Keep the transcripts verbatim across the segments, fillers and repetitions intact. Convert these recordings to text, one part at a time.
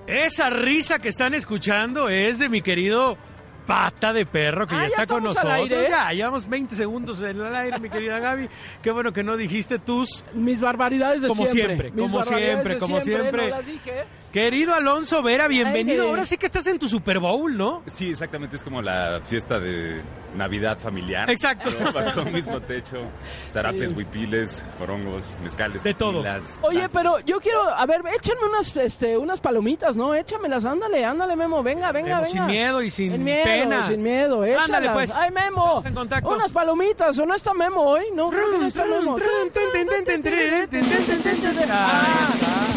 Esa risa que están escuchando es de mi querido Pata de Perro, que ah, ya está ya con nosotros. Al aire. Ya, llevamos veinte segundos en el aire, mi querida Gaby. Qué bueno que no dijiste tus... Mis barbaridades de como siempre. siempre. Como siempre, como siempre, como siempre. No las dije. Querido Alonso Vera, bienvenido. Aire. Ahora sí que estás en tu Super Bowl, ¿no? Sí, exactamente. Es como la fiesta de Navidad familiar. Exacto. ¿No? Bajo el mismo techo. Zarapes, Sí. huipiles, morongos, mezcales. De todo. tequilas, Oye, danzas. pero yo quiero, a ver, échame unas, este, unas palomitas, ¿no? Échamelas, ándale, ándale, Memo, venga, venga, Memo, venga. sin miedo y sin Sin miedo, pena. sin miedo, échalas. Ándale, pues. Ay, Memo, Estamos en contacto. unas palomitas, ¿o no está Memo hoy? No, creo que no está Memo. Ah,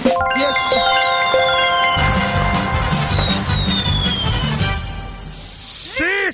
¡sí,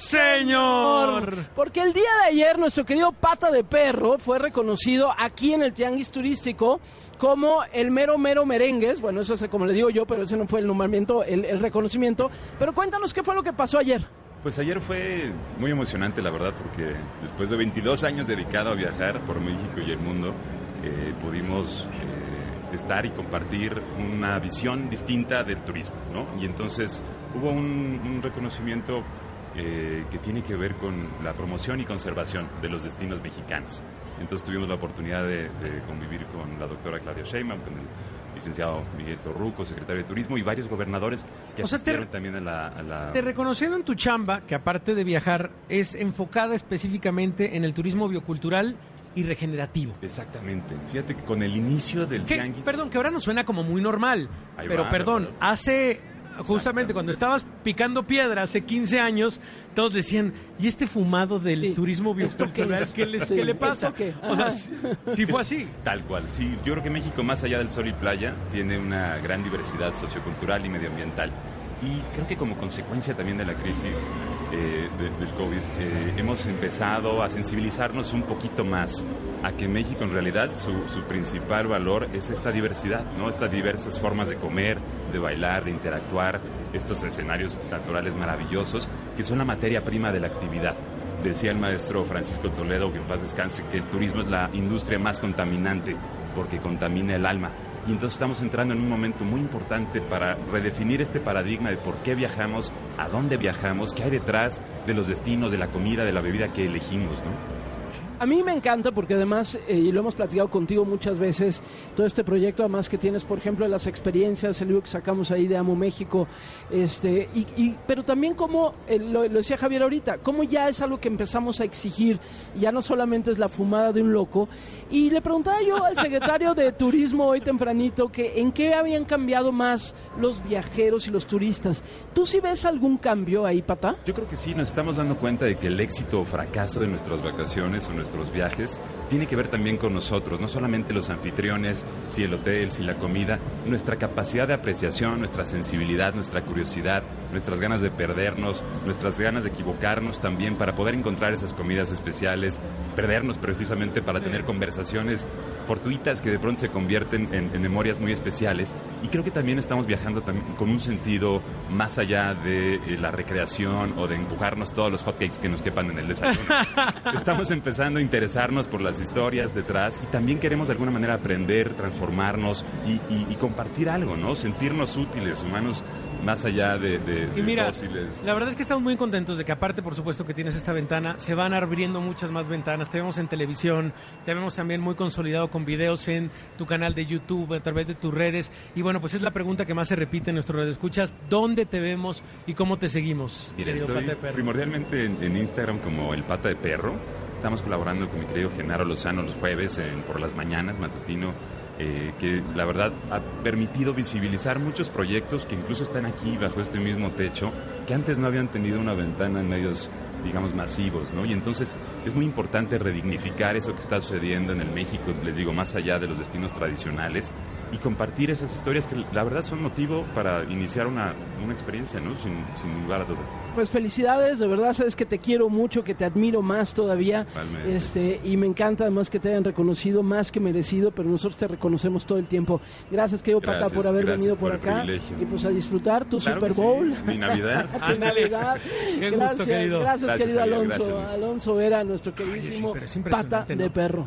señor! Porque el día de ayer nuestro querido Pata de Perro fue reconocido aquí en el Tianguis Turístico como el mero mero merengues. Bueno, eso es como le digo yo, pero ese no fue el nombramiento, el, el reconocimiento. Pero cuéntanos qué fue lo que pasó ayer. Pues ayer fue muy emocionante, la verdad, porque después de veintidós años dedicado a viajar por México y el mundo, eh, pudimos eh, estar y compartir una visión distinta del turismo, ¿no? Y entonces hubo un, un reconocimiento eh, que tiene que ver con la promoción y conservación de los destinos mexicanos. Entonces tuvimos la oportunidad de, de convivir con la doctora Claudia Sheinbaum, con el licenciado Miguel Torruco, secretario de Turismo, y varios gobernadores que O sea, asistieron te- también a la, a la... Te reconocieron tu chamba, que aparte de viajar, es enfocada específicamente en el turismo biocultural y regenerativo. Exactamente. Fíjate que con el inicio del Que, tianguis... perdón, que ahora nos suena como muy normal, Ahí pero va, perdón, ¿verdad? hace justamente cuando estabas picando piedra hace quince años, todos decían, ¿y este fumado del Sí. turismo ¿Esto qué biocultural es? qué, les- Sí. qué le pasa? ¿Esto qué? O sea, Ajá. sí, sí fue así. Tal cual, sí. Yo creo que México, más allá del sol y playa, tiene una gran diversidad sociocultural y medioambiental. Y creo que como consecuencia también de la crisis eh, de- del COVID, eh, hemos empezado a sensibilizarnos un poquito más a que México en realidad su, su principal valor es esta diversidad, ¿no? Estas diversas formas de comer, de bailar, de interactuar, estos escenarios naturales maravillosos que son la materia prima de la actividad. Decía el maestro Francisco Toledo, que en paz descanse, que el turismo es la industria más contaminante porque contamina el alma. Y entonces estamos entrando en un momento muy importante para redefinir este paradigma de por qué viajamos, a dónde viajamos, qué hay detrás de los destinos, de la comida, de la bebida que elegimos, ¿no? A mí me encanta porque además, eh, y lo hemos platicado contigo muchas veces, todo este proyecto además que tienes, por ejemplo, de las experiencias, el libro que sacamos ahí de Amo México, este, y, y, pero también como, eh, lo, lo decía Javier ahorita, como ya es algo que empezamos a exigir, ya no solamente es la fumada de un loco, y le preguntaba yo al secretario de Turismo hoy tempranito que en qué habían cambiado más los viajeros y los turistas. ¿Tú sí ves algún cambio ahí, Pata? Yo creo que sí, nos estamos dando cuenta de que el éxito o fracaso de nuestras vacaciones o nuestros viajes tiene que ver también con nosotros, no solamente los anfitriones, si el hotel, si la comida, nuestra capacidad de apreciación, nuestra sensibilidad, nuestra curiosidad, nuestras ganas de perdernos, nuestras ganas de equivocarnos también para poder encontrar esas comidas especiales, perdernos precisamente para tener conversaciones fortuitas que de pronto se convierten en, en memorias muy especiales. Y creo que también estamos viajando también con un sentido más allá de eh, la recreación o de empujarnos todos los hotcakes que nos quepan en el desayuno. Estamos empezando a interesarnos por las historias detrás y también queremos de alguna manera aprender, transformarnos y, y, y compartir algo, ¿no? Sentirnos útiles, humanos más allá de, de, de Y mira, dóciles. la verdad es que estamos muy contentos de que aparte, por supuesto, que tienes esta ventana, se van abriendo muchas más ventanas. Te vemos en televisión, te vemos también muy consolidado con videos en tu canal de YouTube, a través de tus redes. Y bueno, pues es la pregunta que más se repite en nuestro radioescuchas, ¿dónde te vemos y cómo te seguimos? Mira, querido estoy Pata de Perro? primordialmente en, en Instagram como el Pata de Perro. Estamos colaborando con mi querido Genaro Lozano los jueves en, por las mañanas, matutino, eh, que la verdad ha permitido visibilizar muchos proyectos que incluso están aquí bajo este mismo techo, que antes no habían tenido una ventana en medios, digamos, masivos, ¿no? Y entonces es muy importante redignificar eso que está sucediendo en el México, les digo, más allá de los destinos tradicionales, y compartir esas historias que la verdad son motivo para iniciar una, una experiencia, ¿no? Sin, sin lugar a dudas. Pues felicidades, de verdad sabes que te quiero mucho, que te admiro más todavía, Realmente. este y me encanta además que te hayan reconocido más que merecido, pero nosotros te reconocemos todo el tiempo. Gracias, querido Pata, Gracias, por haber gracias venido por, por el acá privilegio. y pues a disfrutar tu Claro Super que sí, Bowl. mi Navidad. Tu Ándale. Navidad. Qué gusto, Gracias, querido. Gracias, Gracias, querido Javier, Alonso. gracias, Luis. Alonso era nuestro queridísimo Ay, sí, pero es impresionante, Pata ¿no? de Perro.